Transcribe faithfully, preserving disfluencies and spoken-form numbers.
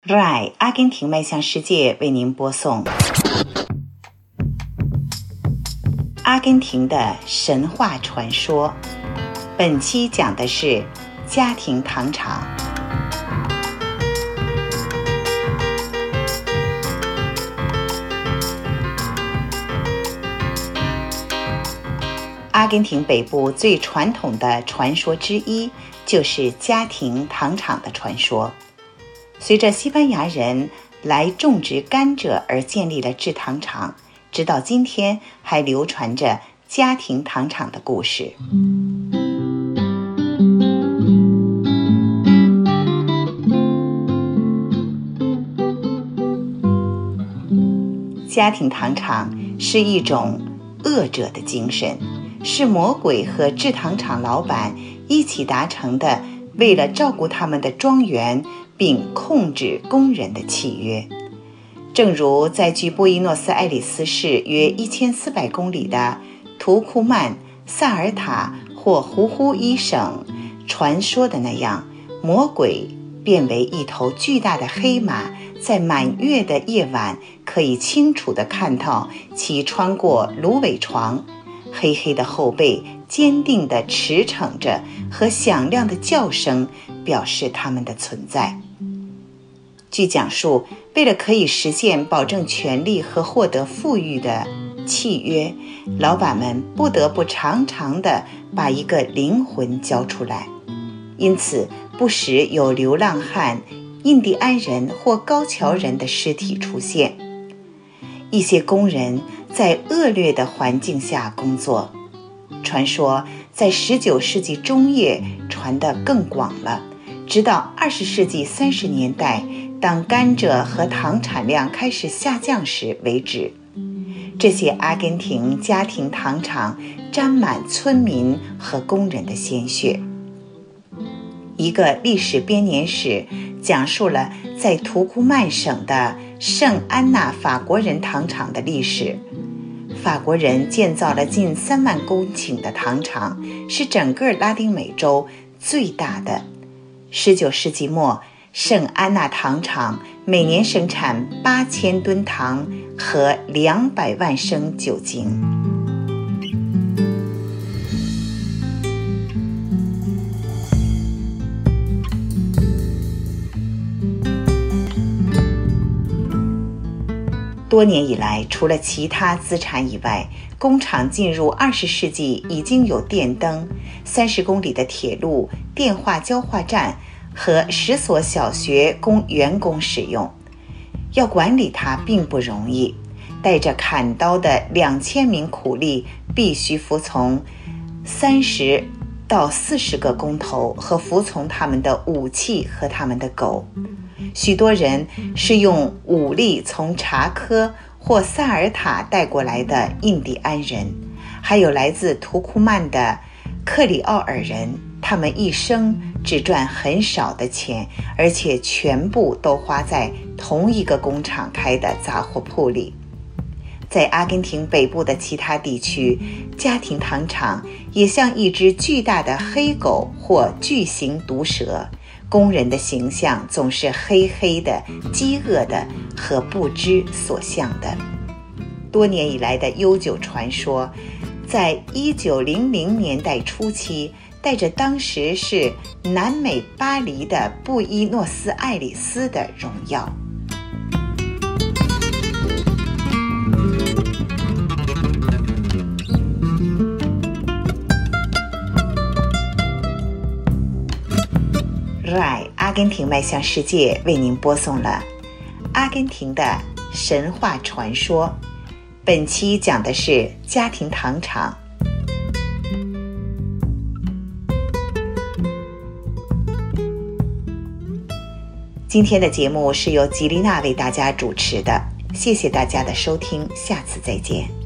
R I 阿根廷迈向世界为您播送阿根廷的神话传说，本期讲的是家庭糖厂。阿根廷北部最传统的传说之一就是家庭糖厂的传说。随着西班牙人来种植甘蔗而建立了制糖厂，直到今天还流传着家庭糖厂的故事。家庭糖厂是一种恶者的精神，是魔鬼和制糖厂老板一起达成的，为了照顾他们的庄园并控制工人的契约。正如在距布宜诺斯艾利斯市约一千四百公里的图库曼、萨尔塔或胡呼伊省传说的那样，魔鬼变为一头巨大的黑马，在满月的夜晚可以清楚地看到其穿过芦苇床，黑黑的后背坚定地驰骋着，和响亮的叫声表示他们的存在。据讲述，为了可以实现保证权利和获得富裕的契约，老板们不得不常常地把一个灵魂交出来，因此不时有流浪汉、印第安人或高桥人的尸体出现。一些工人在恶劣的环境下工作，传说在十九世纪中叶传得更广了，直到二十世纪三十年代，当甘蔗和糖产量开始下降时为止。这些阿根廷家庭糖厂沾满村民和工人的鲜血。一个历史编年史讲述了在图库曼省的圣安娜法国人糖厂的历史。法国人建造了近三万公顷的糖厂，是整个拉丁美洲最大的。十九世纪末，圣安娜糖厂每年生产八千吨糖和两百万升酒精。多年以来，除了其他资产以外，工厂进入二十世纪已经有电灯、三十公里的铁路、电话交换站和十所小学供员工使用。要管理它并不容易，带着砍刀的两千名苦力必须服从三十到四十个工头和服从他们的武器和他们的狗。许多人是用武力从查科或萨尔塔带过来的印第安人，还有来自图库曼的克里奥尔人，他们一生只赚很少的钱，而且全部都花在同一个工厂开的杂货铺里。在阿根廷北部的其他地区，家庭糖厂也像一只巨大的黑狗或巨型毒蛇，工人的形象总是黑黑的、饥饿的和不知所向的。多年以来的悠久传说，在一九零零年代初期，带着当时是南美巴黎的布宜诺斯艾利斯的荣耀。R I 阿根廷迈向世界为您播送了阿根廷的神话传说，本期讲的是家庭糖厂。今天的节目是由吉丽娜为大家主持的，谢谢大家的收听，下次再见。